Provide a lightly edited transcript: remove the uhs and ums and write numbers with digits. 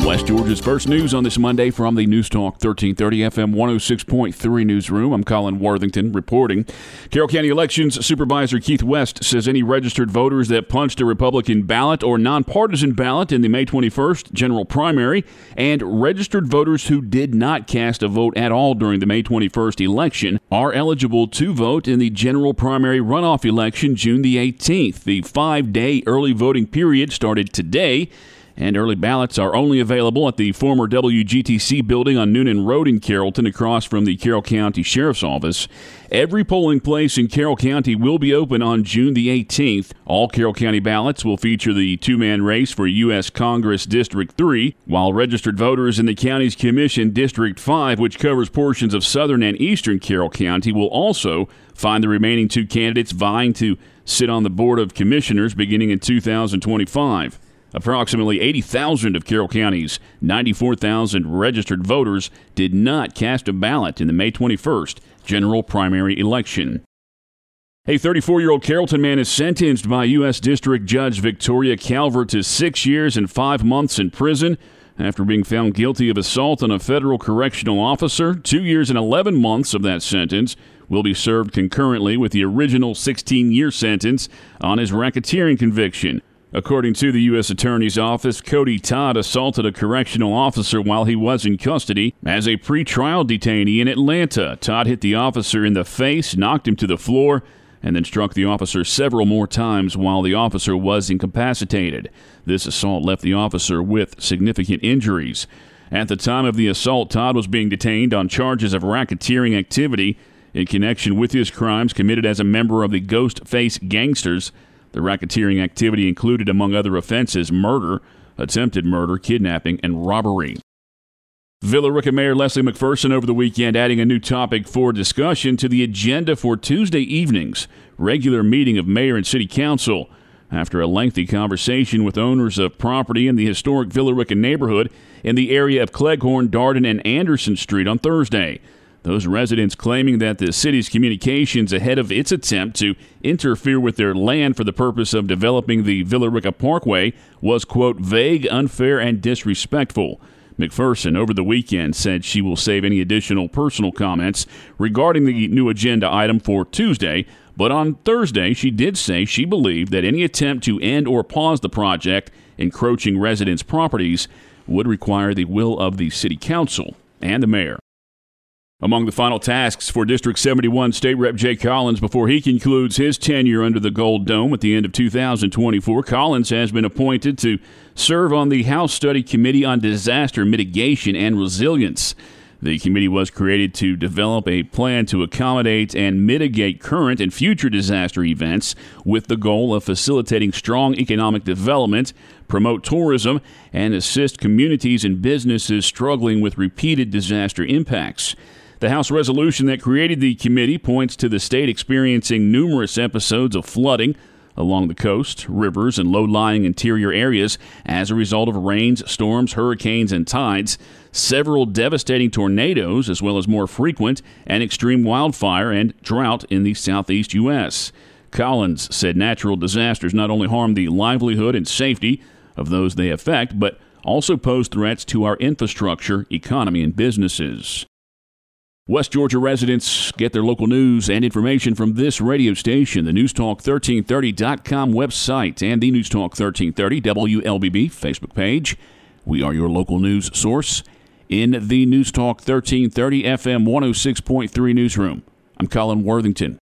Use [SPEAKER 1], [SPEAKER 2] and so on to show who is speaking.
[SPEAKER 1] West Georgia's first news on this Monday from the News Talk 1330 FM 106.3 newsroom. I'm Colin Worthington reporting. Carroll County Elections Supervisor Keith West says any registered voters that punched a Republican ballot or nonpartisan ballot in the May 21st general primary and registered voters who did not cast a vote at all during the May 21st election are eligible to vote in the general primary runoff election June the 18th. The 5-day early voting period started today, and early ballots are only available at the former WGTC building on Noonan Road in Carrollton, across from the Carroll County Sheriff's Office. Every polling place in Carroll County will be open on June the 18th. All Carroll County ballots will feature the two-man race for U.S. Congress District 3, while registered voters in the county's commission District 5, which covers portions of southern and eastern Carroll County, will also find the remaining two candidates vying to sit on the Board of Commissioners beginning in 2025. Approximately 80,000 of Carroll County's 94,000 registered voters did not cast a ballot in the May 21st general primary election. A 34-year-old Carrollton man is sentenced by U.S. District Judge Victoria Calvert to 6 years and 5 months in prison after being found guilty of assault on a federal correctional officer. 2 years and 11 months of that sentence will be served concurrently with the original 16-year sentence on his racketeering conviction. According to the U.S. Attorney's Office, Cody Todd assaulted a correctional officer while he was in custody as a pretrial detainee in Atlanta. Todd hit the officer in the face, knocked him to the floor, and then struck the officer several more times while the officer was incapacitated. This assault left the officer with significant injuries. At the time of the assault, Todd was being detained on charges of racketeering activity in connection with his crimes committed as a member of the Ghostface Gangsters. The racketeering activity included, among other offenses, murder, attempted murder, kidnapping, and robbery. Villa Rica Mayor Leslie McPherson over the weekend adding a new topic for discussion to the agenda for Tuesday evening's regular meeting of Mayor and City Council. After a lengthy conversation with owners of property in the historic Villa Rica neighborhood in the area of Cleghorn, Darden, and Anderson Street on Thursday. Those residents claiming that the city's communications ahead of its attempt to interfere with their land for the purpose of developing the Villa Rica Parkway was, quote, vague, unfair, and disrespectful. McPherson over the weekend said she will save any additional personal comments regarding the new agenda item for Tuesday, but on Thursday she did say she believed that any attempt to end or pause the project encroaching residents' properties would require the will of the city council and the mayor. Among the final tasks for District 71 State Rep Jay Collins before he concludes his tenure under the Gold Dome at the end of 2024, Collins has been appointed to serve on the House Study Committee on Disaster Mitigation and Resilience. The committee was created to develop a plan to accommodate and mitigate current and future disaster events with the goal of facilitating strong economic development, promote tourism, and assist communities and businesses struggling with repeated disaster impacts. The House resolution that created the committee points to the state experiencing numerous episodes of flooding along the coast, rivers, and low-lying interior areas as a result of rains, storms, hurricanes, and tides, several devastating tornadoes, as well as more frequent and extreme wildfire and drought in the southeast U.S. Collins said natural disasters not only harm the livelihood and safety of those they affect, but also pose threats to our infrastructure, economy, and businesses. West Georgia residents get their local news and information from this radio station, the NewsTalk1330.com website, and the NewsTalk 1330 WLBB Facebook page. We are your local news source in the NewsTalk 1330 FM 106.3 newsroom. I'm Colin Worthington.